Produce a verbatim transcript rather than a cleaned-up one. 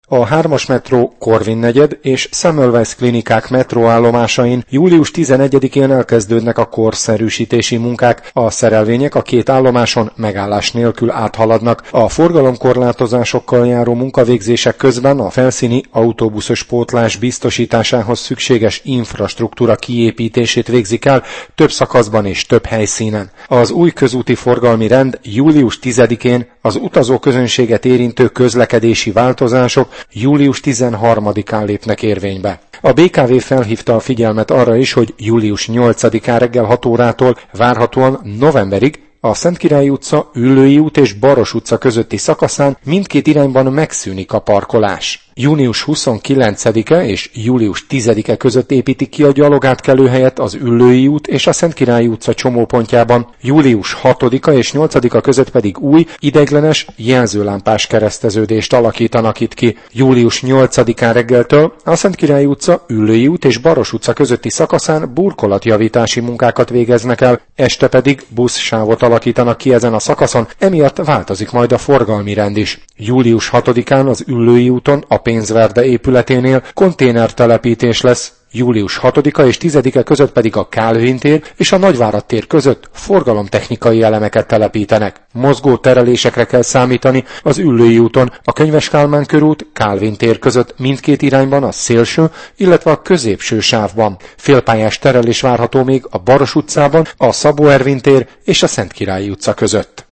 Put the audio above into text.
A hármas metró Corvin negyed és Semmelweis klinikák metróállomásain július tizenegyedikén elkezdődnek a korszerűsítési munkák, a szerelvények a két állomáson megállás nélkül áthaladnak. A forgalomkorlátozásokkal járó munkavégzések közben a felszíni autóbuszos pótlás biztosításához szükséges infrastruktúra kiépítését végzik el több szakaszban és több helyszínen. Az új közúti forgalmi rend július tizedikén, az utazóközönséget érintő közlekedési változások július tizenharmadikán lépnek érvénybe. A bé ká vé felhívta a figyelmet arra is, hogy július nyolcadikán reggel hat órától várhatóan novemberig a Szentkirályi utca, Üllői út és Baros utca közötti szakaszán mindkét irányban megszűnik a parkolás. június huszonkilencedike és július tizedike között építik ki a gyalogátkelőhelyet az Üllői út és a Szentkirályi utca csomópontjában, július hatodika és nyolcadika között pedig új, ideiglenes, jelzőlámpás kereszteződést alakítanak itt ki. július nyolcadikán reggeltől a Szentkirályi utca, Üllői út és Baros utca közötti szakaszán burkolatjavítási munkákat végeznek el, este pedig buszsávot alakítanak ki ezen a szakaszon, emiatt változik majd a forgalmi rend is. július hatodikán az Üllői úton a Pénzverde épületénél konténertelepítés lesz, július hatodika és tizedike között pedig a Kálvin tér és a Nagyvárad tér között forgalomtechnikai elemeket telepítenek. Mozgó terelésekre kell számítani az Üllői úton, a Könyves Kálmán körút, Kálvin tér között mindkét irányban a szélső, illetve a középső sávban. Félpályás terelés várható még a Baros utcában, a Szabó Ervin tér és a Szentkirályi utca között.